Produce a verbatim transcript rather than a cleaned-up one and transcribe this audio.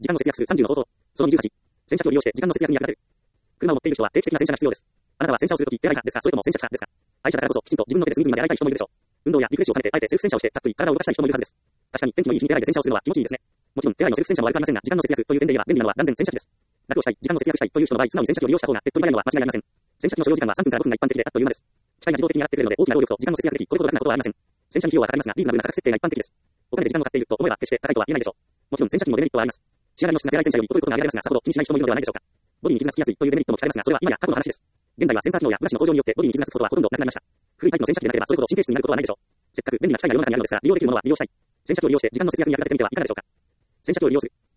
時間の節約数さんじゅうの冒頭。そのにじゅうはち。洗車機を利用して時間の節約に役立てる。車を持っている人は定期的な洗車が必要です。あなたは洗車をするとき手洗い派ですか、それとも洗車者ですか。愛車だからこそきちんと自分の手で隅々まで洗いたい人もいるでしょう。運動やリフレッシュを兼ねてあえてセルフ洗車をしてたっぷり体を動かしたい人もいるはずです。確かに天気のいい日に手洗いで洗車をするのは気持ちいいですね。もちろん手洗いのセルフ洗車も悪くありませんが、時間の節約という点で言えば便利なのは断然洗車機です。楽をしたい、時間の節約したいという人の場合、素直に洗車機を利用した方が手っ取り早いのは間違いありません。洗車機の所要時間はさんぷんからごふんが一般的であっという間です。機械が自動的に洗ってくれるので大きな労力と時間の節約でき、これほど楽なことはありません。洗車費用はかかりますが、リーズナブルな価格設定が一般的です。お金で時間を買っていると思えば決して高いとは言えないでしょう。もちろん洗車機にもデメリットはあります。仕上がりの質が手洗い洗車より劣ることが挙げられますが、さほど気にしない人もいるのではないでしょうか。ボディに傷がつきやすいというデメリットも聞かれますが、それは今や過去の話です。現在はセンサー機能やブラシの登場によってボディに傷がつくことはほとんどなくなりました。古いタイプの洗車機でなければそれほど神経質になることはないでしょう。せっかく便利な機械が世の中にあるのですが、利用できるものは利用したい。洗車機を利用して時間の節約に役立ててみてはいかがでしょうか。洗車機を利用する。